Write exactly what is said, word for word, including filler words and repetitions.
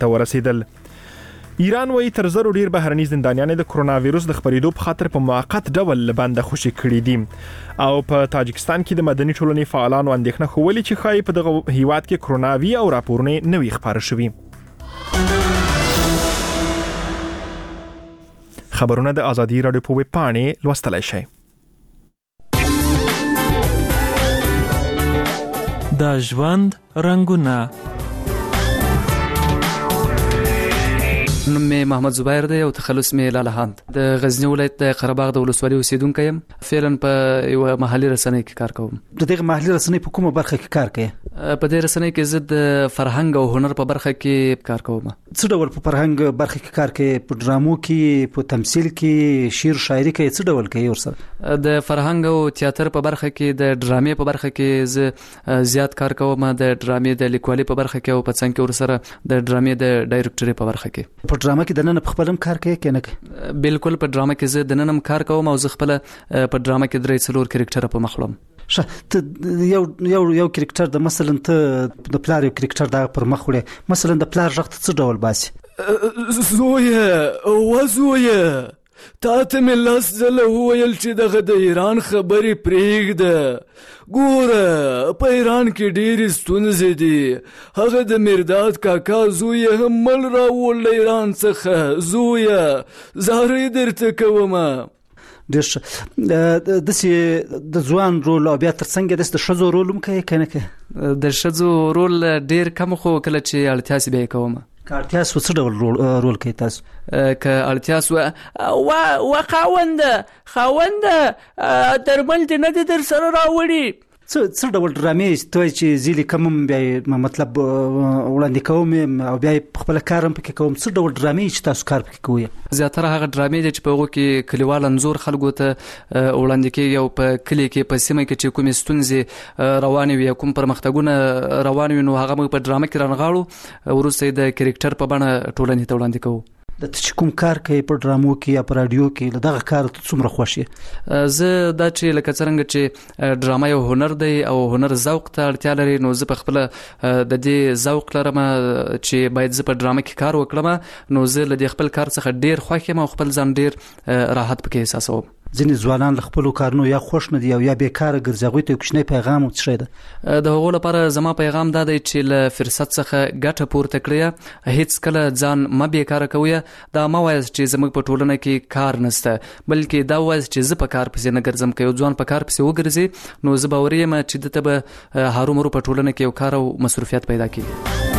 ته ورسېدل. ایران وایي تر زرو ډیر بهرني زندانیان د کرونا وایروس د خپرېدو په خاطر په موقت ډول بنده خوشي کړي دي او په تاجکستان کې د مدني ټولنې فعالانو اندېښنه ښوولې چې ښایي په دغه هیواد کې کرونا وي او راپورونه نوي خپاره شوي. خبرونه د ازادي راډیو په ویب پاڼې لوستلای شئ. د ژوند رنګونه. نوم مې محمد زبیر دی او تخلص مې لالهاند. د غزنی ولایت د قرهباغ د ولسوالۍ اوسیدونکی یم. فعلا په یو محلي رسنۍ کې کار کوم. د دغه محلي رسنۍ په کومه برخه کې کار کوي؟ په دې رسنۍ کې زه د فرهنګ او هنر په برخه کې کار کوم. څه ډول په فرهنګ برخه کې کار کوي؟ په ډرامو کې، په تمثيل کې، شعر شاعري کې څه ډول کوي ورسره؟ د فرهنګ او تیاتر په برخه کې، د ډرامې په برخه کې زه زیات کار کوم. د ډرامې د لیکوالۍ په برخه کې او په څنګه کې ورسره د ډرامې د ډایرکټوري په برخه کې. په ډرامه کې د نن په خپلم کار کوي کنه کوي؟ بالکل په ډرامه کې زه د ننم کار کوم او زه خپل په ډرامه کې درې څلور کریکټر په مخلوم. شه ته یو یو یو کریکټر د مثلا ته د پلار یو کریکټر دا پر مخ وړي، مثلا د پلار ژغ څه ډول باسي؟ زویه او زویه تا ته مې لاس ځله وویل چې دغه د ایران خبرې پرېږده. ګوره په ایران کې ډېرې ستونزې دي. هغه د مرداد کاکا زوی هم مل راوړل له ایران څخه. زویه زارۍ درته کومه. ډېر ښه. داسې د ځوان رول او بیا تر څنګ داسې د ښځو رول هم کوي که نه کوي؟ د ښځو رول ډېر کم، خو کله چې اړتیا سي بیا یې کوم. که اړتیا سو څه ډول رول, رول کوي تاسو؟ که اړتیا سو و خاونده خاونده درمل دې نه دي در سره راوړي. څه څه ډول ډرامې ته چې زیلی کوم بیا مطلب وړاندې کوم او بیا خپل کار هم پکې کوم، څه ډول ډرامې چې تاسو کار پکې کوئ؟ زیاتره هغه ډرامې دي چې په هغو کې کلیوال انځور خلکو ته وړاندې کېږي او په کلي کې په سیمه کې چې کومې ستونزې روانې وي، کوم پرمختګونه روان وي، نو هغه موږ په ډرامه کې رانغاړو، وروسته یې د کرکټر په بڼه ټولنې ته وړاندې کوو. د چې کوم کار کوي په ډرامو کې یا په رادیو کې، له دغه کار ته څومره خوښ یې؟ زه دا چې لکه څرنګه چې ډرامه یو هنر دی او هنر ذوق ته اړتیا لري، نو زه په خپله د دې ذوق لرم چې باید زه په ډرامه کې کار وکړم. نو زه له دې خپل کار څخه ډېر خوښ یم او خپل ځان ډېر راحت پکې احساسوم. ځینې ځوانان له خپلو کارونو یا خوښ نه دي او یا بیکاره ګرځي، هغوی ته یو کوچنی پیغام څه شی ده؟ د هغو لپاره زما پیغام دا دی چې له فرصت څخه ګټه پورته کړئ. هیڅکله ځان مه بیکاره کوئ. دا مه وایاست چې زموږ په ټولنه کې کار نشته، بلکې دا وایاست چې زه په کار پسې نه ګرځم. که یو ځوان په کار پسې وګرځي، نو زه باوري یم چې دته به هرومرو په ټولنه کې یو کار او مصروفیت پیدا کړي.